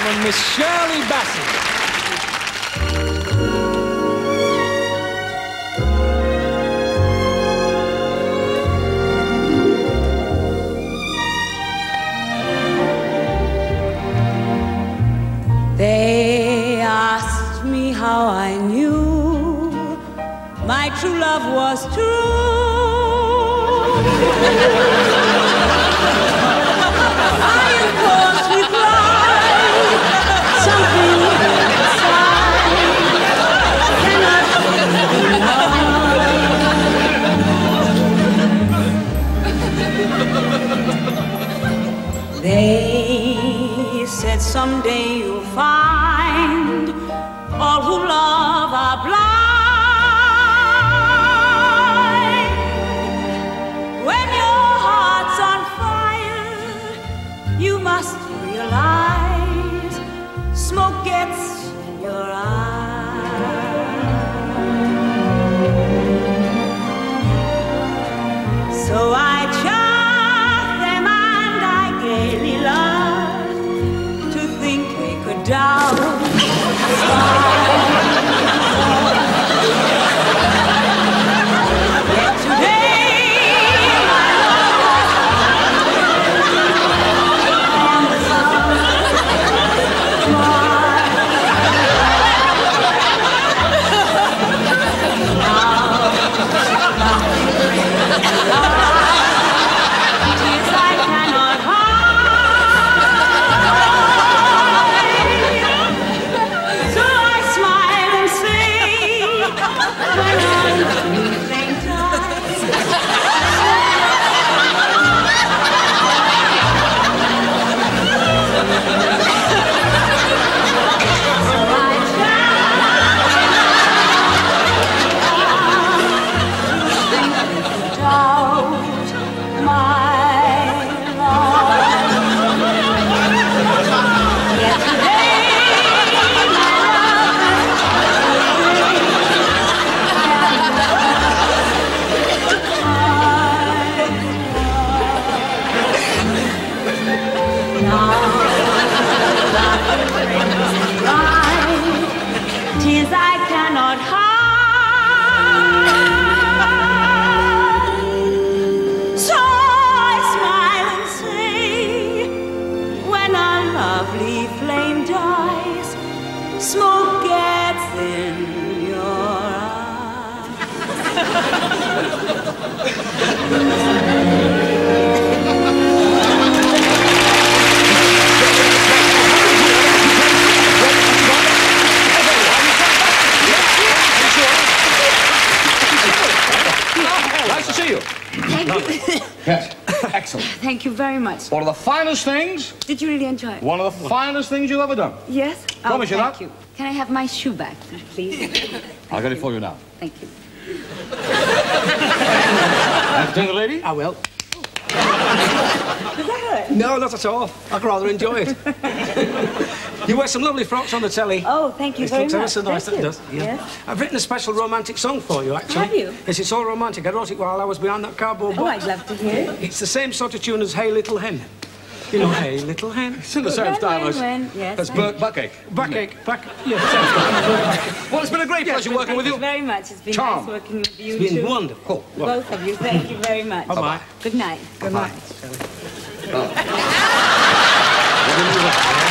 gentlemen, Miss Shirley Bassey. They asked me how I knew my true love was true. I, of course, replied, something inside cannot be. They said someday you'll find all who love are blind. When your heart's on fire, you must realize smoke gets in your eyes. So I chaff them and I gaily laugh to think they could doubt. Tears I cannot hide, so I smile and say, when a lovely flame dies, smoke gets in your Nice to see you. Thank you. Yes, excellent. Thank you very much. One of the finest things. Did you really enjoy it? One of the finest things you've ever done. Yes? Promise you that. Thank you. Can I have my shoe back, please? I'll get it for you now. Thank you. Entertain the lady? I will. Does that hurt? No, not at all. I'd rather enjoy it. You wear some lovely frocks on the telly. Oh, thank you It very looks much. ever so nice, Thank that you. does. Yeah. Yes. I've written a special romantic song for you, actually. Have you? Yes, it's all romantic. I wrote it while I was behind that cardboard Oh, box. I'd love to hear it. It's the same sort of tune as Hey Little Hen. You know, Hey Little Hen. It's in the same style as... Yes. That's backache. Backache, back... Yeah, same style. Well, it's been a great pleasure working with Thank you. you very much. It's been Charm. nice working with you, It's been too. wonderful. Both of you. Thank you very much. Bye-bye. Good night. Good night. Bye.